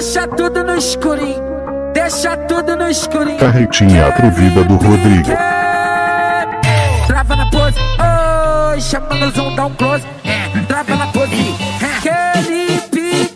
deixa tudo no escurinho, deixa tudo no escurinho. Carretinha atrevida do Rodrigo. Trava na pose, oi, chama no zoom, dá um close. Trava na pose, aquele pique.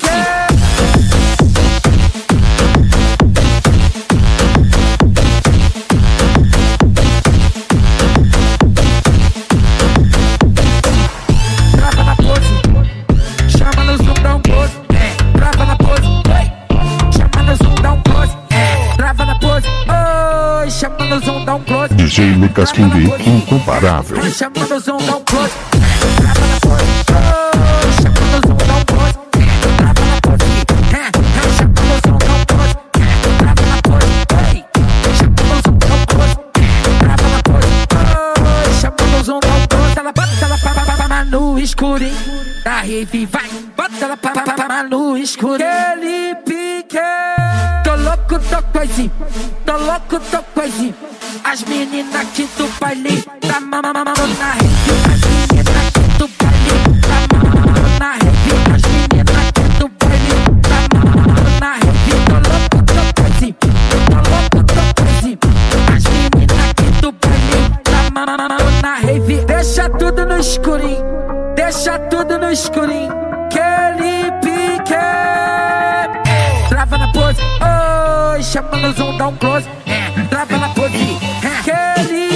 Trava na pose, chama no zoom, dá um close. Trava na pose, chama no zoom, dá um close. Trava na pose, oi, chama no zoom, dá um close. DJ Lucas King, incomparável. Chama no zoom, dá um close. Trava na pose, oi, chama no zoom, dá um close. Trava na pose, chama no zoom, dá um close. Trava na pose, chama no zoom, dá um close. Trava na pose, oi, chama no zoom, dá um close. Ela bota ela pra no escurinho da rave, vai. Bota ela pra no escurinho. Aquele pique. Tô louco, tô coisinho. Tô louco, tô coisinho. As meninas aqui do baile tá mamando na rave. As meninas aqui do baile tá mamando na rave. As meninas aqui do baile tá mamando na rave. Tô louco, tô coisinho. Tô louco, tô coisinho. As meninas aqui do baile tá mamando na rave. Deixa tudo no escurinho, deixa tudo no escurinho. Aquele pique. Trava na pose, oi, chama no zoom, dá um close. Trava na pose, aquele